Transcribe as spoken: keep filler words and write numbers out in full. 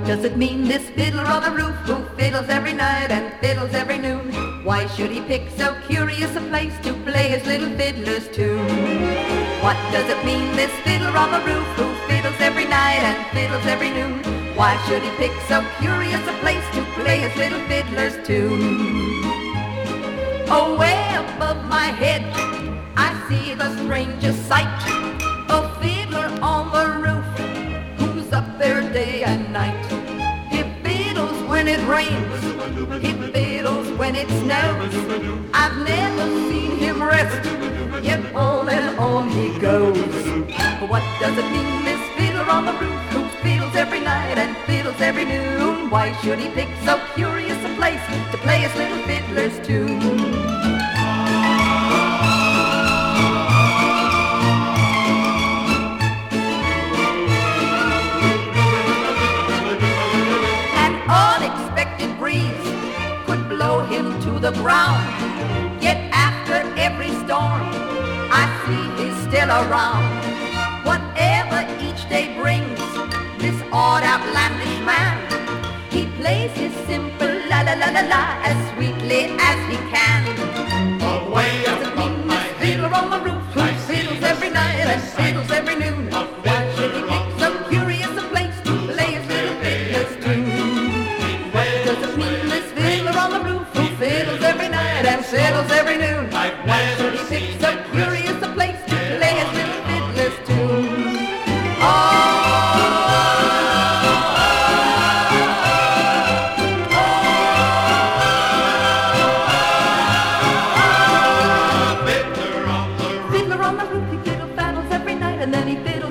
does it mean, this fiddler on the roof who fiddles every night and fiddles every noon? Why should he pick so curious a place to play his little fiddler's tune? What does it mean, this fiddler on the roof who fiddles every night and fiddles every noon? Why should he pick so curious a place to play his little fiddler's tune? Oh, way above my head I see the strangest sight, a fiddler on the roof who's up there day and night. He fiddles when it rains, he fiddles when it snows. I've never seen him rest, yet on and on he goes. What does it mean, this fiddler on the roof who fiddles every night and fiddles every noon? Why should he pick so curious a place to play his little fiddler's tune? To the ground, yet after every storm I see he's still around. Whatever each day brings, this odd outlandish man, he plays his simple la la la la la as sweetly as he can. Away up above my head, fiddler on the roof who fiddles every night and fiddles every noon. Why should he pick so curious a place to play his little fiddler's tune? What does it mean, this fiddler on the roof fiddles every night and fiddles every noon? Why should he pick so curious a place to play his little fiddler's tune? Oh, fiddler on the roof, he fiddle faddles every night and then he fiddles